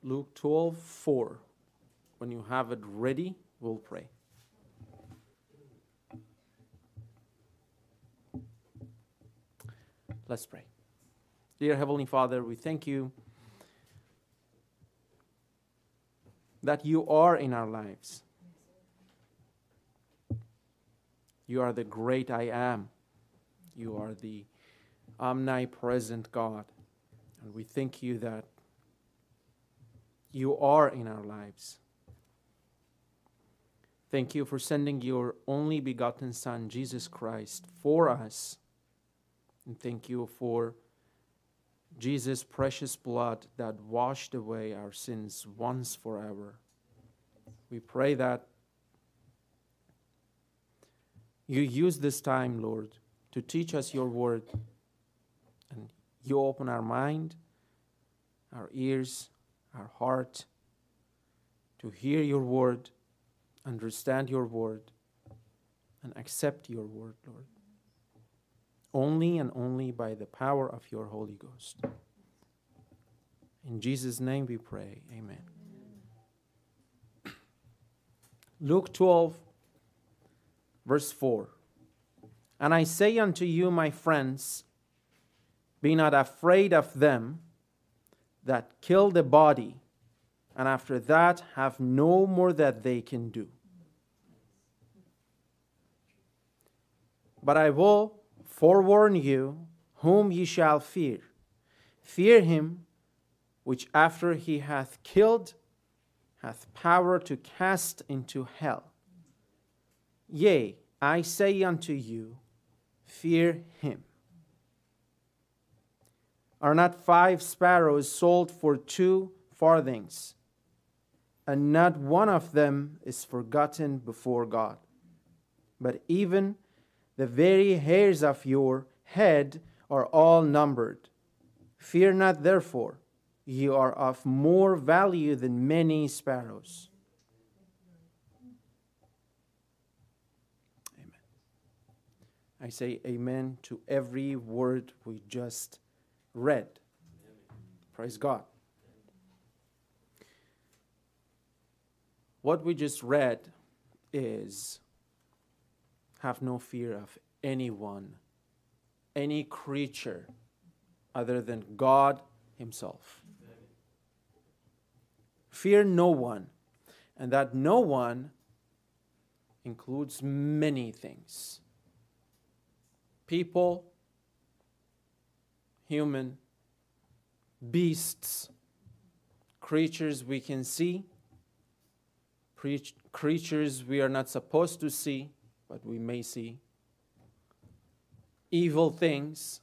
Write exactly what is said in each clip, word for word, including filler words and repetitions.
Luke twelve four. When you have it ready, we'll pray. Let's pray. Dear Heavenly Father, we thank you that you are in our lives. You are the great I am. You are the omnipresent God. And we thank you that you are in our lives. Thank you for sending your only begotten Son, Jesus Christ, for us. And thank you for Jesus' precious blood that washed away our sins once forever. We pray that you use this time, Lord, to teach us your word. And you open our mind, our ears, our heart to hear your word, understand your word, and accept your word, Lord. Only and only by the power of your Holy Ghost. In Jesus' name we pray. Amen. Luke twelve, verse four. And I say unto you, my friends, be not afraid of them that kill the body, and after that have no more that they can do. But I will forewarn you whom ye shall fear. Fear him which after he hath killed hath power to cast into hell. Yea, I say unto you, fear him. Are not five sparrows sold for two farthings, and not one of them is forgotten before God? But even the very hairs of your head are all numbered. Fear not, therefore, ye are of more value than many sparrows. Amen. I say amen to every word we just read. Praise God. What we just read is, have no fear of anyone, any creature other than God himself. Fear no one. And that no one includes many things. People, human, beasts, creatures we can see, creatures we are not supposed to see, but we may see, evil things.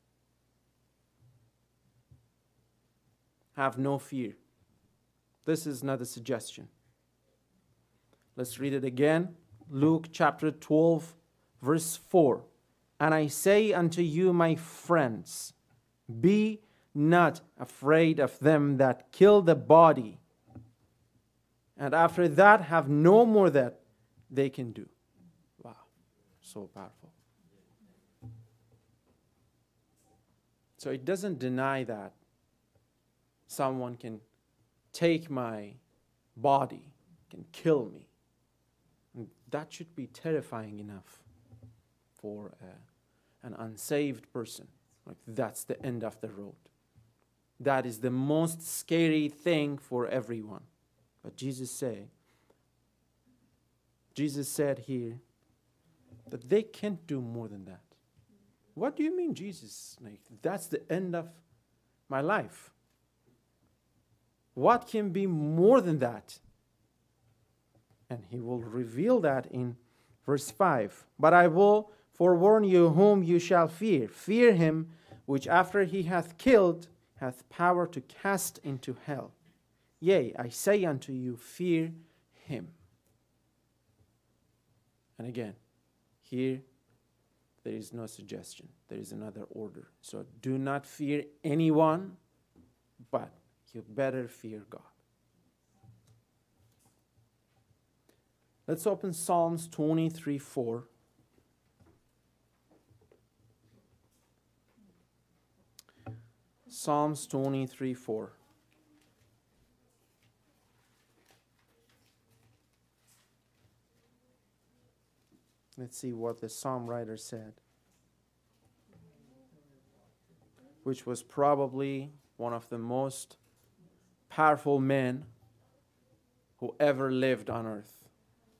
Have no fear. This is not a suggestion. Let's read it again. Luke chapter twelve, verse four. And I say unto you, my friends, be not afraid of them that kill the body, and after that have no more that they can do. Wow, so powerful. So it doesn't deny that someone can take my body, can kill me. And that should be terrifying enough for uh, an unsaved person. Like, that's the end of the road. That is the most scary thing for everyone. But Jesus said, Jesus said here that they can't do more than that. What do you mean, Jesus? Like, that's the end of my life. What can be more than that? And he will reveal that in verse five. But I will forewarn you whom you shall fear. Fear him which after he hath killed hath power to cast into hell. Yea, I say unto you, fear him. And again, here there is no suggestion. There is another order. So do not fear anyone, but you better fear God. Let's open Psalms twenty-three four. Psalms twenty-three four. Let's see what the psalm writer said, which was probably one of the most powerful men who ever lived on earth.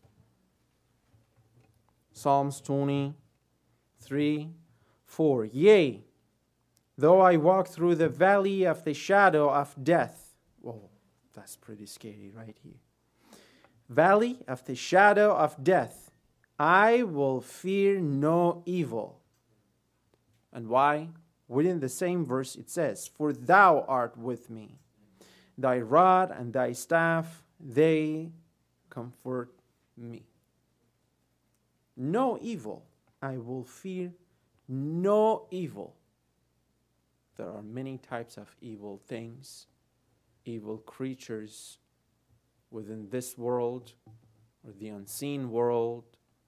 Psalms twenty-three, four. Yea, though I walk through the valley of the shadow of death. Whoa, that's pretty scary right here. Valley of the shadow of death, I will fear no evil. And why? Within the same verse it says, for thou art with me. Thy rod and thy staff, they comfort me. No evil. I will fear no evil. There are many types of evil things, evil creatures within this world or the unseen world.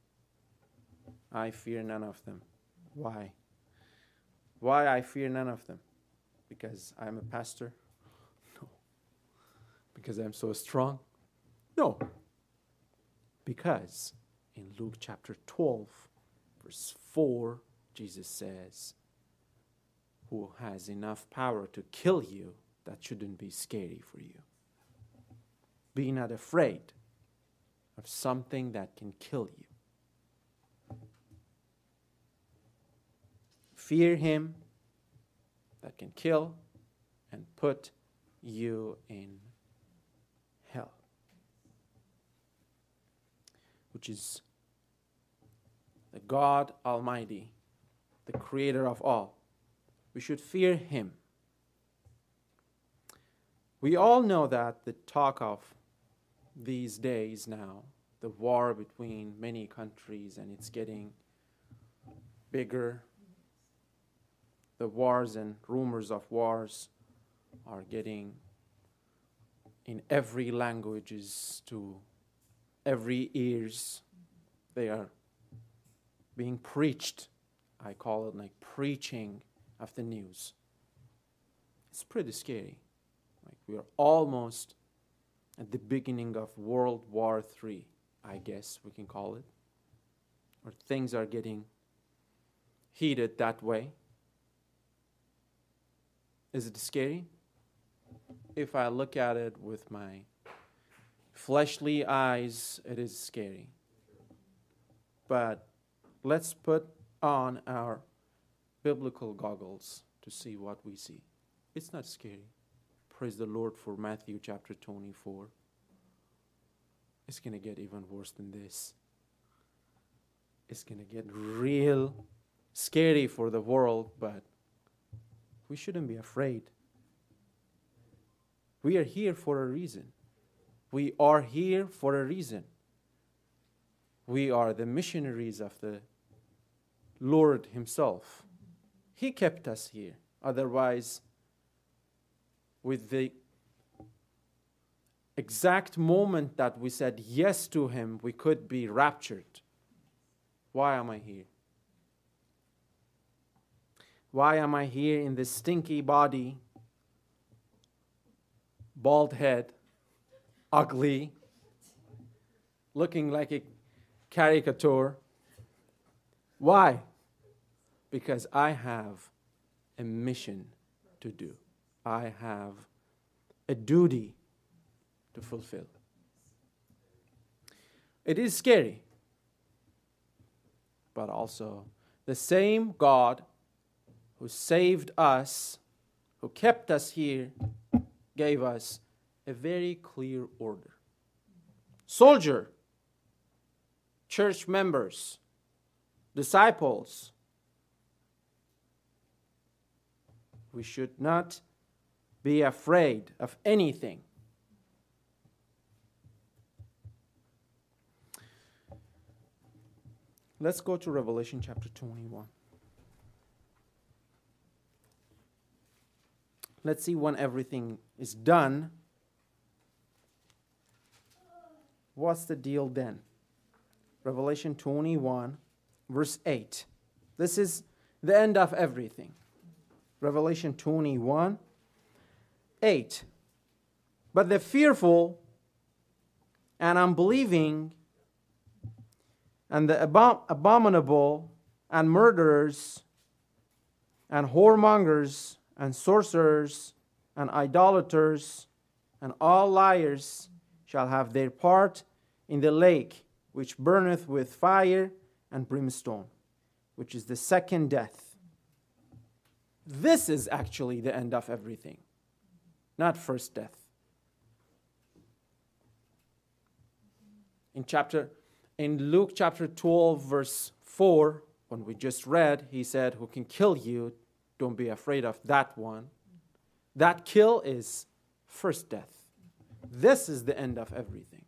I fear none of them. Why? Why I fear none of them? Because I'm a pastor? No. Because I'm so strong? No. Because in Luke chapter twelve, verse four, Jesus says, who has enough power to kill you, that shouldn't be scary for you. Be not afraid of something that can kill you. Fear him that can kill and put you in hell, which is the God Almighty, the creator of all. We should fear him. We all know that the talk of these days now, the war between many countries, and it's getting bigger. The wars and rumors of wars are getting in every languages to every ears. They are being preached. I call it like preaching of the news. It's pretty scary. Like we are almost at the beginning of World War Three, I guess we can call it. Or things are getting heated that way. Is it scary? If I look at it with my fleshly eyes, it is scary. But let's put on our biblical goggles to see what we see. It's not scary. Praise the Lord for Matthew chapter twenty-four. It's going to get even worse than this. It's going to get real scary for the world, but we shouldn't be afraid. We are here for a reason. We are here for a reason. We are the missionaries of the Lord himself. He kept us here. Otherwise, with the exact moment that we said yes to him, we could be raptured. Why am I here? Why am I here in this stinky body, bald head, ugly, looking like a caricature? Why? Because I have a mission to do. I have a duty to fulfill. It is scary, but also the same God who saved us, who kept us here, gave us a very clear order. Soldier, church members, disciples, we should not be afraid of anything. Let's go to Revelation chapter twenty-one. Let's see when everything is done. What's the deal then? Revelation twenty-one, verse eight. This is the end of everything. Revelation twenty-one, eight. But the fearful and unbelieving and the abom- abominable, and murderers, and whoremongers, and sorcerers, and idolaters, and all liars shall have their part in the lake, which burneth with fire and brimstone, which is the second death. This is actually the end of everything, not first death. In chapter, in Luke chapter twelve, verse four, when we just read, he said, who can kill you, don't be afraid of that one. That kill is first death. This is the end of everything.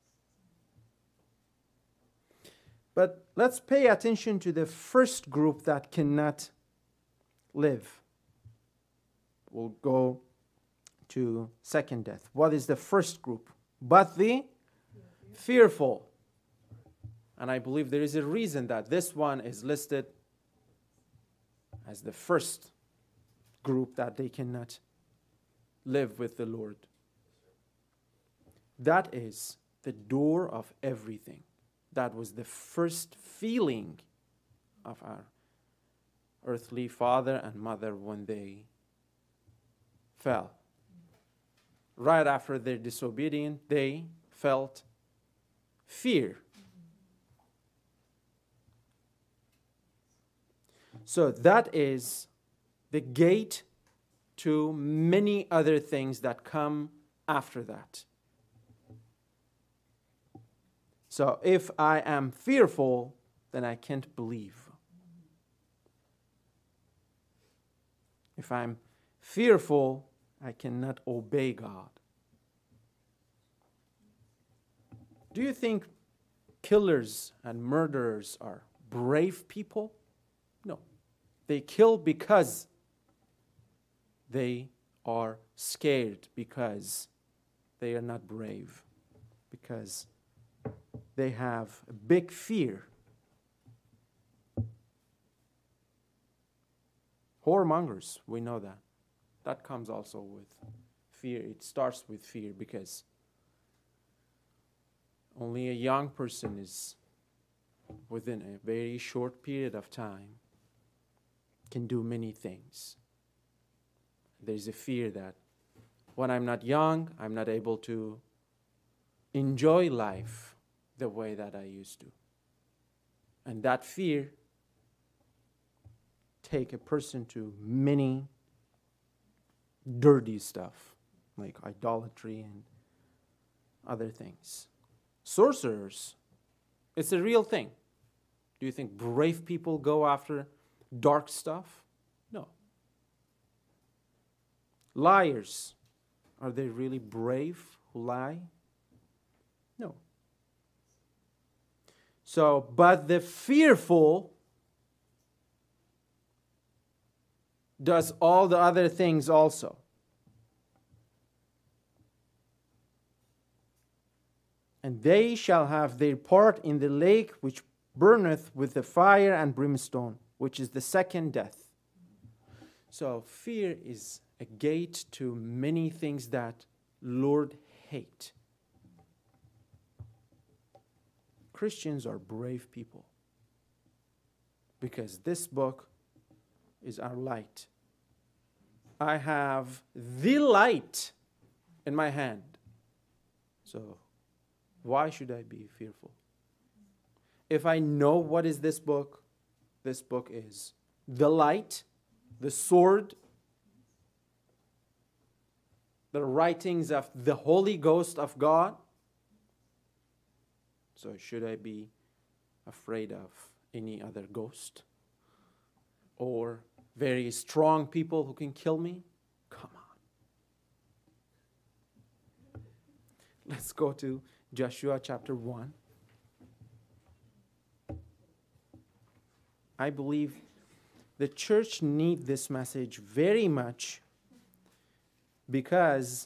But let's pay attention to the first group that cannot live. We'll go to second death. What is the first group? But the fearful. And I believe there is a reason that this one is listed as the first group that they cannot live with the Lord. That is the door of everything. That was the first feeling of our earthly father and mother when they fell. Right after their disobedience, they felt fear. So that is the gate to many other things that come after that. So if I am fearful, then I can't believe. If I'm fearful, I cannot obey God. Do you think killers and murderers are brave people? No. They kill because they are scared, because they are not brave, because they have a big fear. Whoremongers, we know that. That comes also with fear. It starts with fear because only a young person is, within a very short period of time, can do many things. There's a fear that when I'm not young, I'm not able to enjoy life the way that I used to. And that fear take a person to many dirty stuff, like idolatry and other things. Sorcerers, it's a real thing. Do you think brave people go after dark stuff? No. Liars, are they really brave who lie? No. So, but the fearful does all the other things also. And they shall have their part in the lake which burneth with the fire and brimstone, which is the second death. So fear is a gate to many things that Lord hate. Christians are brave people because this book is our light. I have the light in my hand. So why should I be fearful? If I know what is this book, this book is the light, the sword, the writings of the Holy Ghost of God. So should I be afraid of any other ghost? Or very strong people who can kill me? Come on. Let's go to Joshua chapter one. I believe the church needs this message very much because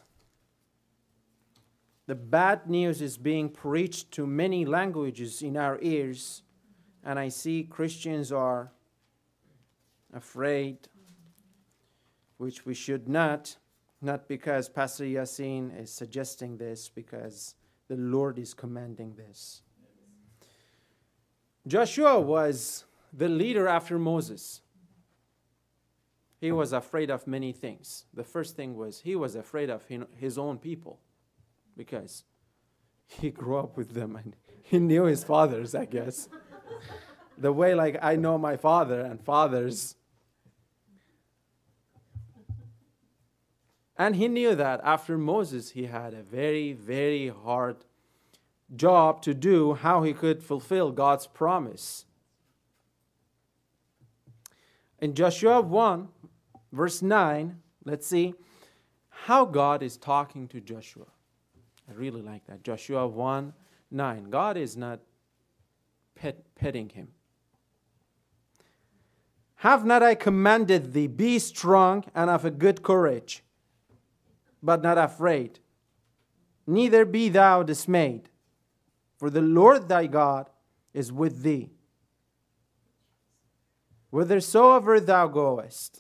the bad news is being preached to many languages in our ears, and I see Christians are afraid, which we should not, not because Pastor Yasin is suggesting this, because the Lord is commanding this. Joshua was the leader after Moses. He was afraid of many things. The first thing was he was afraid of his own people because he grew up with them and he knew his fathers, I guess. The way like I know my father and fathers. And he knew that after Moses, he had a very, very hard job to do, how he could fulfill God's promise. In Joshua one, verse nine, let's see how God is talking to Joshua. I really like that. Joshua one, nine. God is not pet, petting him. Have not I commanded thee, be strong and of a good courage, but not afraid. Neither be thou dismayed, for the Lord thy God is with thee, whithersoever thou goest.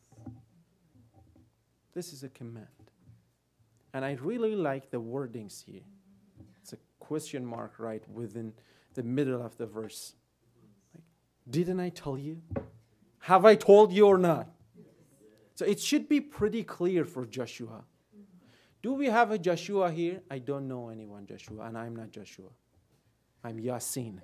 This is a command. And I really like the wordings here. It's a question mark right within the middle of the verse. Like, didn't I tell you? Have I told you or not? So it should be pretty clear for Joshua. Do we have a Joshua here? I don't know anyone Joshua, and I'm not Joshua. I'm Yasin.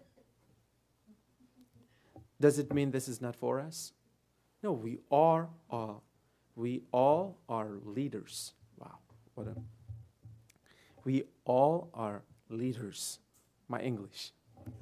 Does it mean this is not for us? No, we are all, we all are leaders. Wow, what a, we all are leaders. My English.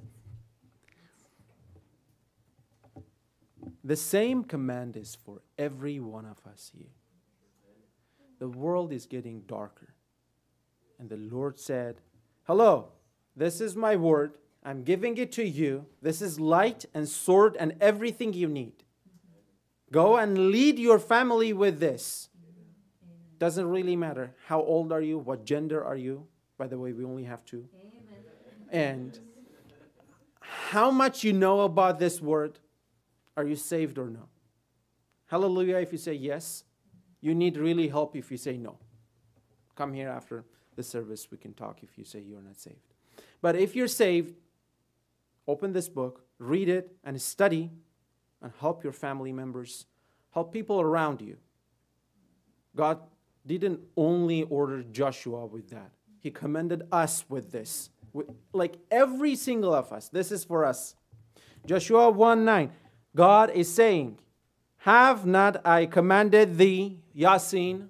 The same command is for every one of us here. The world is getting darker. And the Lord said, hello, this is my word. I'm giving it to you. This is light and sword and everything you need. Go and lead your family with this. Doesn't really matter. How old are you? What gender are you? By the way, we only have two. And how much you know about this word. Are you saved or no? Hallelujah if you say yes. You need really help if you say no. Come here after the service. We can talk if you say you're not saved. But if you're saved, open this book, read it, and study, and help your family members, help people around you. God didn't only order Joshua with that. He commanded us with this. Like every single of us. This is for us. Joshua one nine. God is saying, have not I commanded thee, Yasin,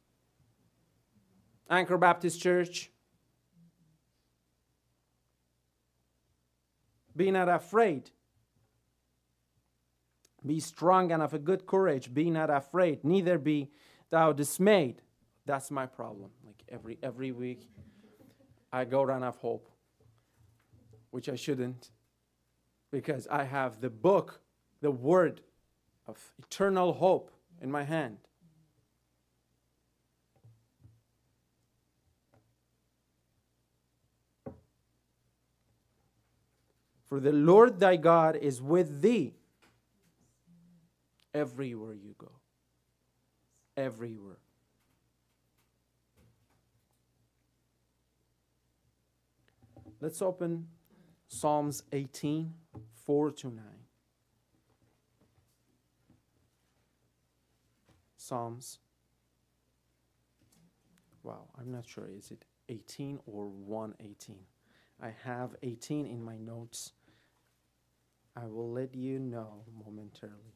Anchor Baptist Church? Be not afraid. Be strong and of a good courage. Be not afraid. Neither be thou dismayed. That's my problem. Like every every week, I go run of hope, which I shouldn't, because I have the book, the word of eternal hope in my hand. For the Lord thy God is with thee everywhere you go. Everywhere. Let's open Psalms eighteen, four to nine. Psalms. Wow, I'm not sure. Is it eighteen or one eighteen? I have eighteen in my notes. I will let you know momentarily.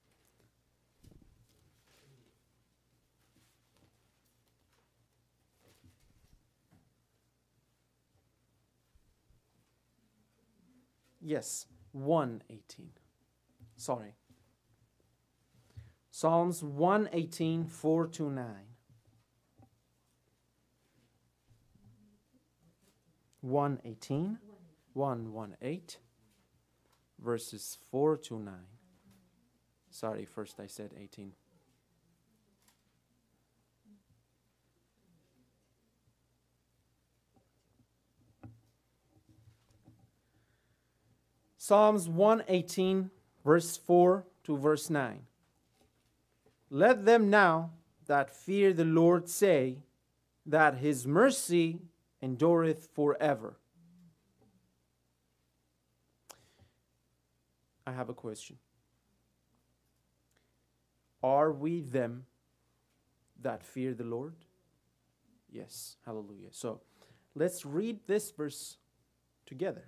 Yes, one eighteen. Sorry. Psalms one eighteen, four to nine. one eighteen, one eighteen, verses four to nine. Sorry, first I said eighteen. Psalms one eighteen, verse four to verse nine. Let them now that fear the Lord say that his mercy endureth forever. I have a question. Are we them that fear the Lord? Yes. Hallelujah. So let's read this verse together.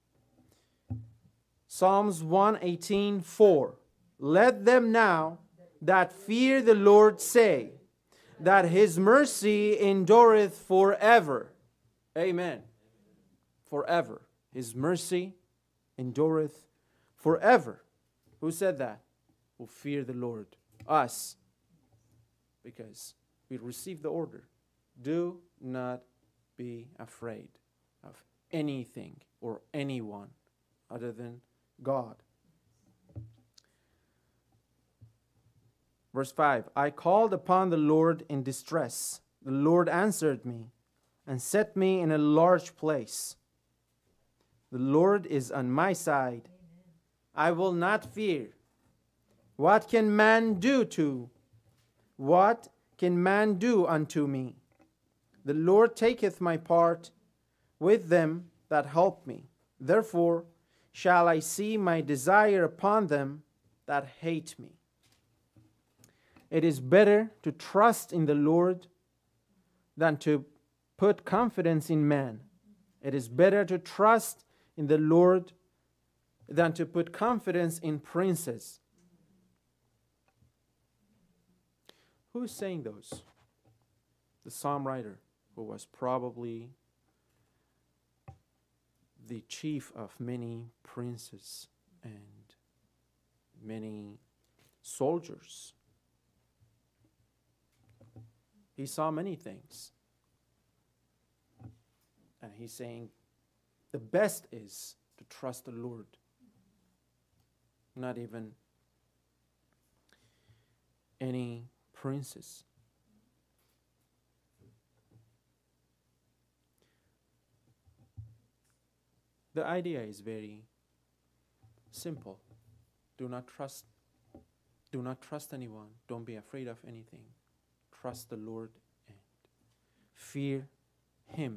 Psalms one eighteen, four. Let them now that fear the Lord say, that his mercy endureth forever. Amen. Forever. His mercy endureth forever. Who said that? Who fear the Lord. Us. Because we received the order. Do not be afraid of anything or anyone other than God. Verse five, I called upon the Lord in distress. The Lord answered me and set me in a large place. The Lord is on my side. I will not fear. What can man do to? What can man do unto me? The Lord taketh my part with them that help me. Therefore shall I see my desire upon them that hate me. It is better to trust in the Lord than to put confidence in man. It is better to trust in the Lord than to put confidence in princes. Who is saying those? The psalm writer, who was probably the chief of many princes and many soldiers. He saw many things. And he's saying the best is to trust the Lord. Not even any princes. The idea is very simple. Do not trust. Do not trust anyone. Don't be afraid of anything. Trust the Lord and fear Him.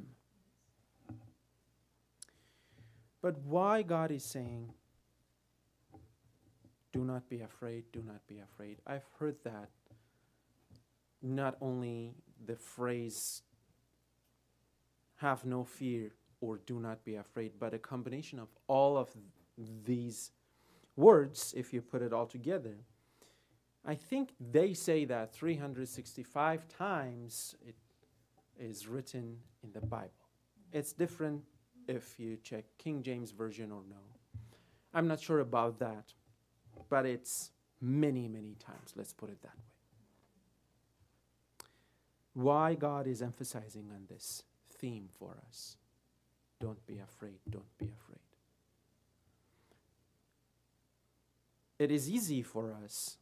But why God is saying, do not be afraid, do not be afraid. I've heard that not only the phrase have no fear or do not be afraid, but a combination of all of these words, if you put it all together. I think they say that three hundred sixty-five times it is written in the Bible. It's different if you check King James Version or no. I'm not sure about that, but it's many, many times. Let's put it that way. Why God is emphasizing on this theme for us. Don't be afraid, don't be afraid. It is easy for us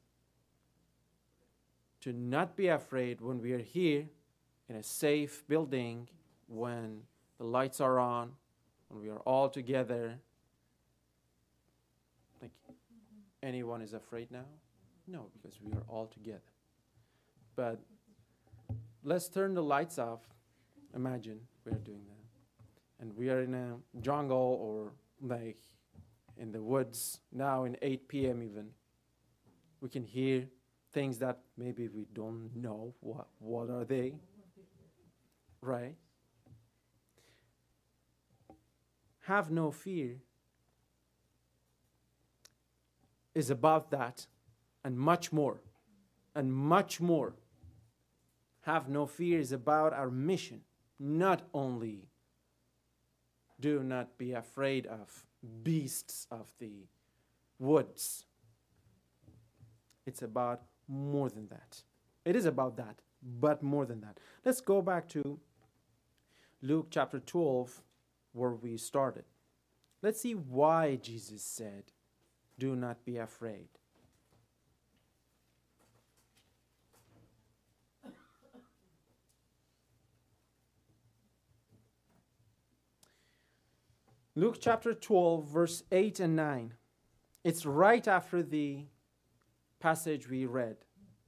to not be afraid when we are here in a safe building, when the lights are on, when we are all together. Like, anyone is afraid now? No, because we are all together. But let's turn the lights off. Imagine we are doing that. And we are in a jungle or like in the woods now in eight p.m. even. We can hear things that maybe we don't know. What, what are they? Right? Have no fear is about that and much more. And much more. Have no fear is about our mission. Not only do not be afraid of beasts of the woods. It's about more than that. It is about that, but more than that. Let's go back to Luke chapter twelve, where we started. Let's see why Jesus said, do not be afraid. Luke chapter twelve, verse eight and nine. It's right after the passage we read.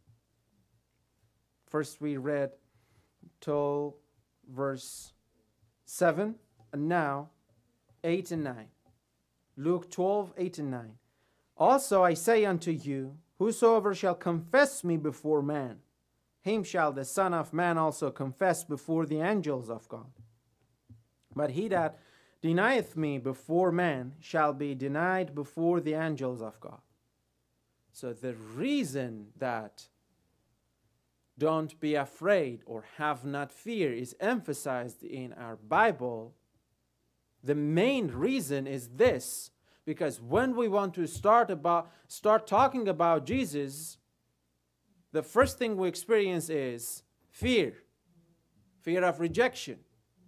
First we read till verse seven, and now eight and nine. Luke twelve, eight and nine. Also I say unto you, whosoever shall confess me before man, him shall the Son of Man also confess before the angels of God. But he that denieth me before man shall be denied before the angels of God. So the reason that don't be afraid or have not fear is emphasized in our Bible. The main reason is this, because when we want to start about start talking about Jesus, the first thing we experience is fear. Fear of rejection.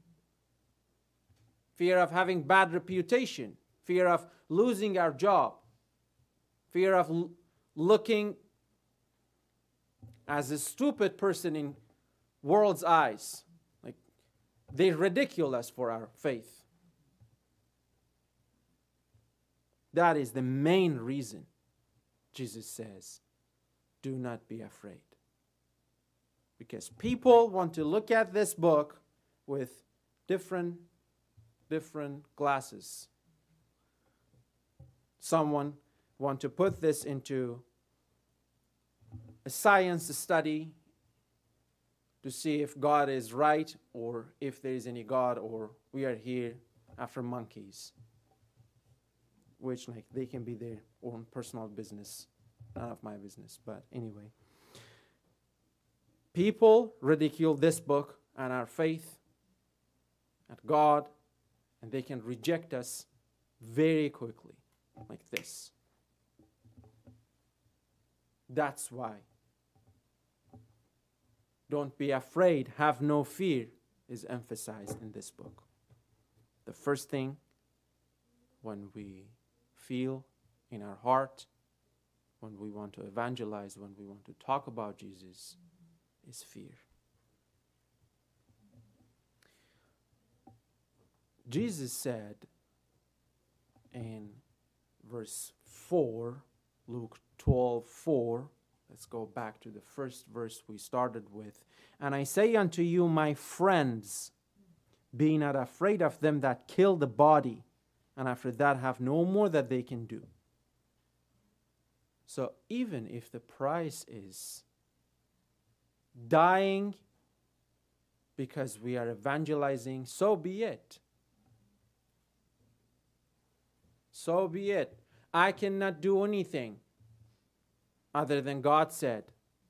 Fear of having bad reputation. Fear of losing our job. Fear of l- looking as a stupid person in world's eyes. Like, they ridicule us for our faith. That is the main reason Jesus says, do not be afraid. Because people want to look at this book with different, different glasses. Someone want to put this into a science study to see if God is right or if there is any God or we are here after monkeys. Which, like, they can be their own personal business. None of my business, but anyway. People ridicule this book and our faith at God, and they can reject us very quickly, like this. That's why. Don't be afraid, have no fear, is emphasized in this book. The first thing, when we feel in our heart, when we want to evangelize, when we want to talk about Jesus, is fear. Jesus said in verse four, Luke twelve four, let's go back to the first verse we started with. And I say unto you, my friends, be not afraid of them that kill the body, and after that have no more that they can do. So even if the price is dying because we are evangelizing, so be it. So be it. I cannot do anything other than God said.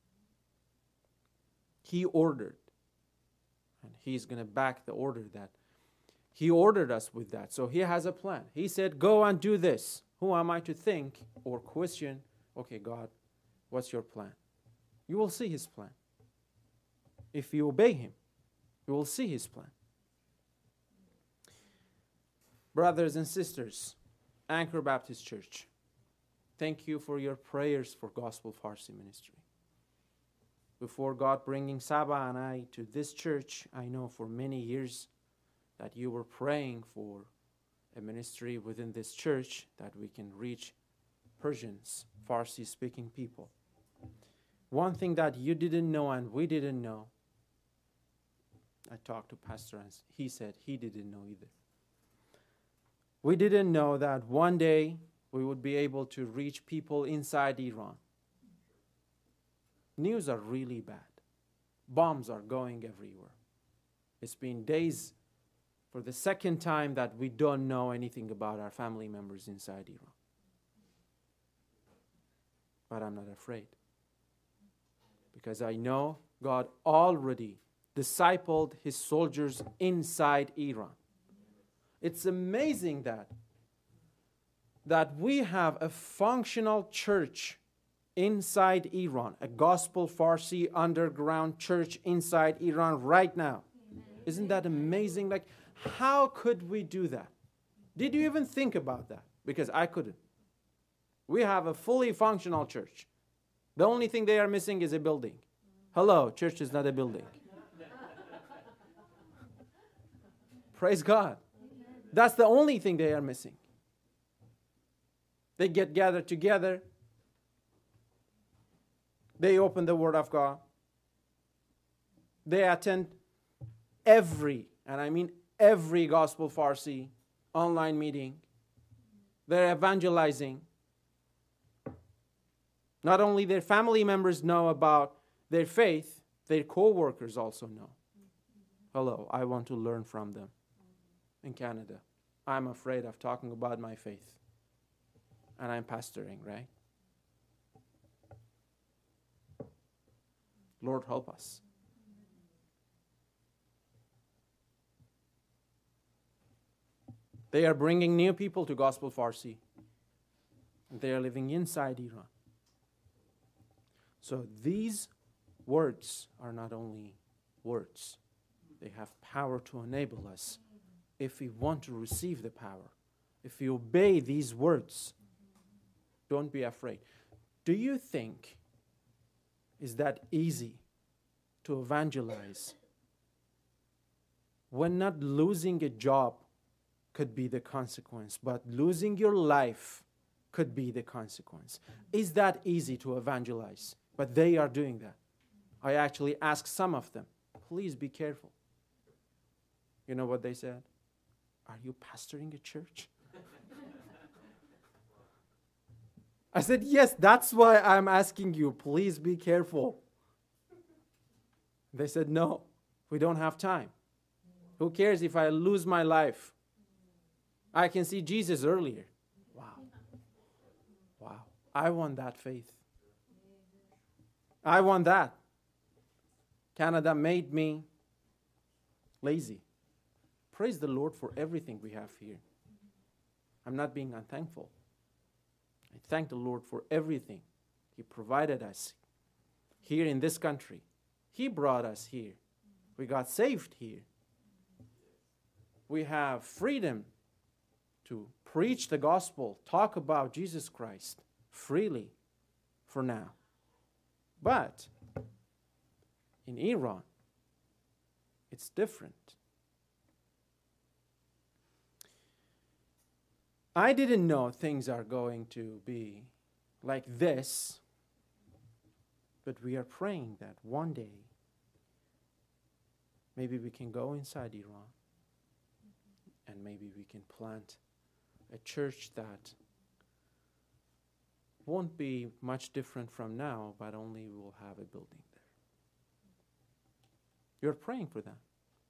He ordered. And He's going to back the order that He ordered us with that. So He has a plan. He said, go and do this. Who am I to think or question, okay, God, what's your plan? You will see His plan. If you obey Him, you will see His plan. Brothers and sisters, Anchor Baptist Church, thank you for your prayers for Gospel Farsi Ministry. Before God bringing Saba and I to this church, I know for many years that you were praying for a ministry within this church that we can reach Persians, Farsi-speaking people. One thing that you didn't know and we didn't know, I talked to Pastor and he said he didn't know either. We didn't know that one day we would be able to reach people inside Iran. News are really bad. Bombs are going everywhere. It's been days for the second time that we don't know anything about our family members inside Iran. But I'm not afraid. Because I know God already discipled His soldiers inside Iran. It's amazing that, that we have a functional church inside Iran, a Gospel Farsi underground church inside Iran right now. Isn't that amazing? Like, how could we do that? Did you even think about that? Because I couldn't. We have a fully functional church. The only thing they are missing is a building. Hello, church is not a building. Praise God. That's the only thing they are missing. They get gathered together. They open the Word of God. They attend every, and I mean every Gospel Farsi online meeting. They're evangelizing. Not only their family members know about their faith, their co-workers also know. Hello, I want to learn from them in Canada. I'm afraid of talking about my faith. And I'm pastoring, right? Lord, help us. They are bringing new people to Gospel Farsi. They are living inside Iran. So these words are not only words. They have power to enable us if we want to receive the power. If we obey these words, don't be afraid. Do you think is that easy to evangelize when not losing a job could be the consequence, but losing your life could be the consequence? Is that easy to evangelize? But they are doing that. I actually asked some of them, please be careful. You know what they said? Are you pastoring a church? I said, yes, that's why I'm asking you, please be careful. They said, no, we don't have time. Who cares if I lose my life? I can see Jesus earlier. Wow. Wow. I want that faith. I want that. Canada made me lazy. Praise the Lord for everything we have here. I'm not being unthankful. I thank the Lord for everything He provided us here in this country. He brought us here. We got saved here. We have freedom to preach the gospel, talk about Jesus Christ freely for now. But in Iran, it's different. I didn't know things are going to be like this, but we are praying that one day maybe we can go inside Iran and maybe we can plant a church that won't be much different from now, but only we'll have a building there. You're praying for that.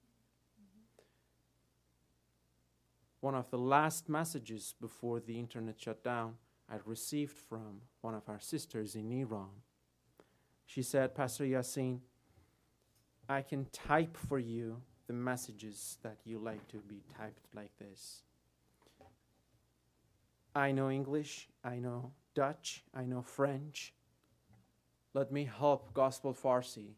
One of the last messages before the internet shut down, I received from one of our sisters in Iran. She said, Pastor Yasin, I can type for you the messages that you like to be typed like this. I know English, I know Dutch, I know French. Let me help Gospel Farsi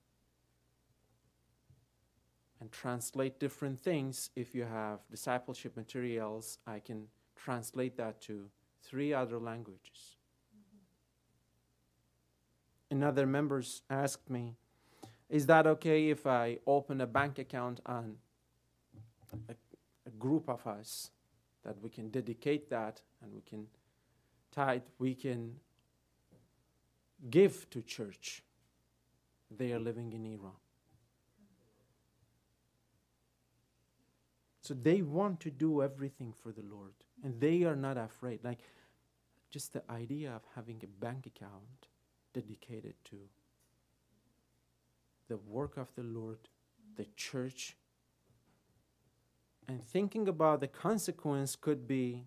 and translate different things. If you have discipleship materials, I can translate that to three other languages. Mm-hmm. Another members asked me, is that okay if I open a bank account on a, a group of us, that we can dedicate that and we can tithe, we can give to church? They are living in Iran. So they want to do everything for the Lord. And they are not afraid. Like, just the idea of having a bank account dedicated to the work of the Lord, the church, and thinking about the consequence could be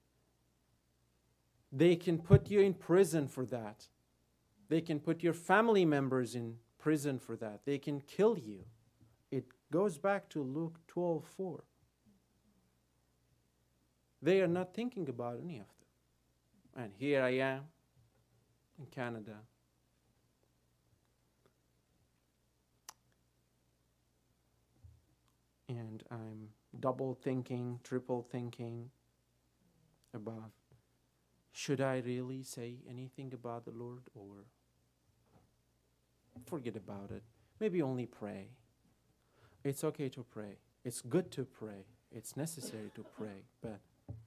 they can put you in prison for that. They can put your family members in prison for that. They can kill you. It goes back to Luke twelve four. They are not thinking about any of them. And here I am in Canada. And I'm double thinking, triple thinking about, should I really say anything about the Lord, or forget about it? Maybe only pray. It's okay to pray. It's good to pray. It's necessary to pray, but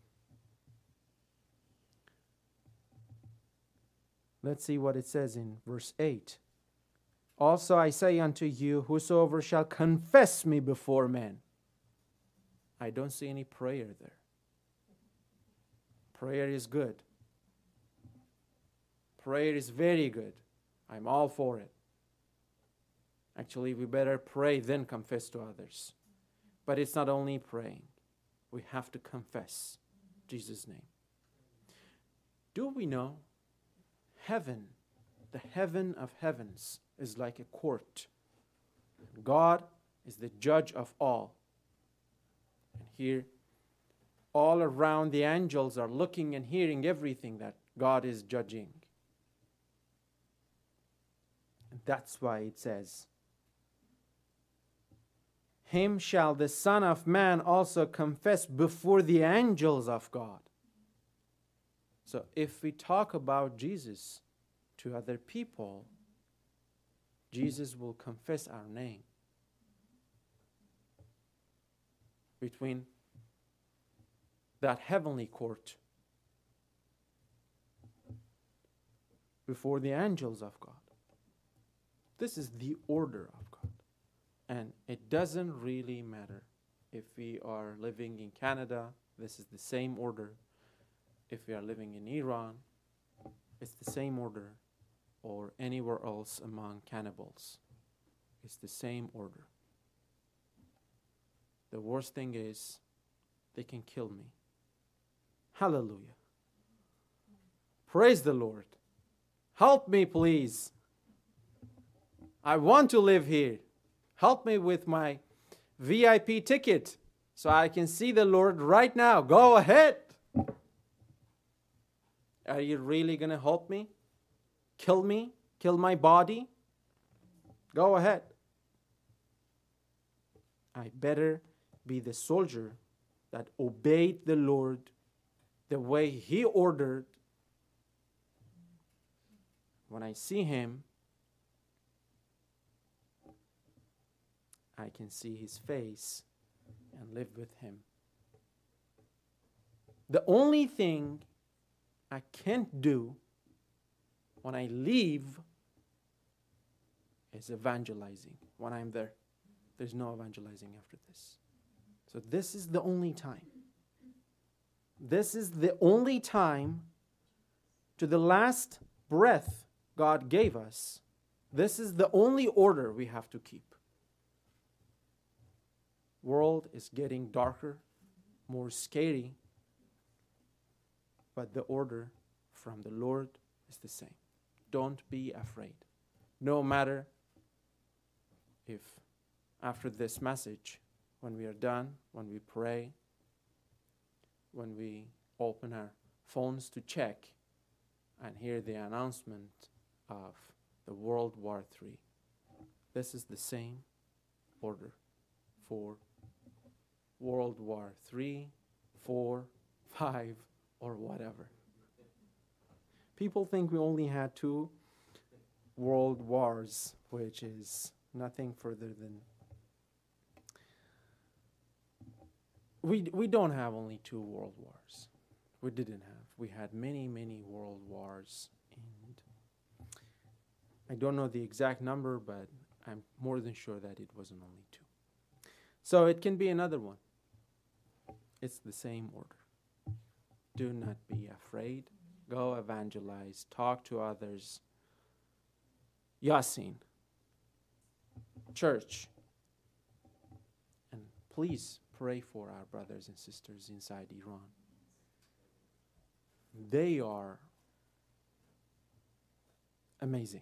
let's see what it says in verse eight. Also I say unto you, whosoever shall confess me before men. I don't see any prayer there. Prayer is good. prayer is very good. I'm all for it. Actually, we better pray then confess to others. But it's not only praying. We have to confess Jesus' name. Do we know heaven, the heaven of heavens, is like a court. God is the judge of all. And here, all around the angels are looking and hearing everything that God is judging. And that's why it says, him shall the Son of Man also confess before the angels of God. So if we talk about Jesus to other people, Jesus will confess our name. Between that heavenly court, before the angels of God. This is the order of God. And it doesn't really matter if we are living in Canada, this is the same order. If we are living in Iran, it's the same order. Or anywhere else among cannibals, it's the same order. The worst thing is they can kill me. Hallelujah. Praise the Lord. Help me, please. I want to live here. Help me with my V I P ticket so I can see the Lord right now. Go ahead. Are you really going to help me? Kill me? Kill my body? Go ahead. I better be the soldier that obeyed the Lord the way He ordered. When I see Him, I can see His face and live with Him. The only thing I can't do when I leave is evangelizing. When I'm there, there's no evangelizing after this. So this is the only time. This is the only time, to the last breath God gave us, this is the only order we have to keep. World is getting darker, more scary, but the order from the Lord is the same. Don't be afraid. No matter if after this message, when we are done, when we pray, when we open our phones to check and hear the announcement of the World War Three, this is the same order for World War Three, Four, Five, or whatever. People think we only had two world wars, which is nothing further than... We, we don't have only two world wars. We didn't have. We had many, many world wars. And I don't know the exact number, but I'm more than sure that it wasn't only two. So it can be another one. It's the same order. Do not be afraid. Go evangelize. Talk to others. Yasin. Church. And please pray for our brothers and sisters inside Iran. They are amazing.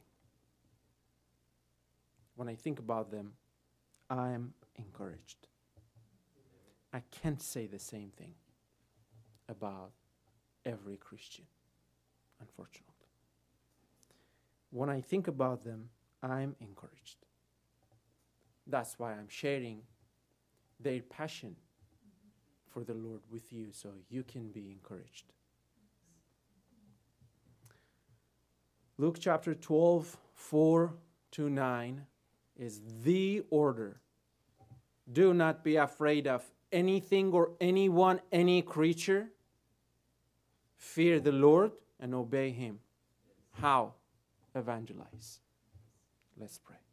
When I think about them, I'm encouraged. I can't say the same thing about every Christian, unfortunately. When I think about them, I'm encouraged. That's why I'm sharing their passion for the Lord with you, so you can be encouraged. Luke chapter twelve, four to nine is the order. Do not be afraid of anything or anyone, any creature. Fear the Lord and obey Him. How? Evangelize. Let's pray.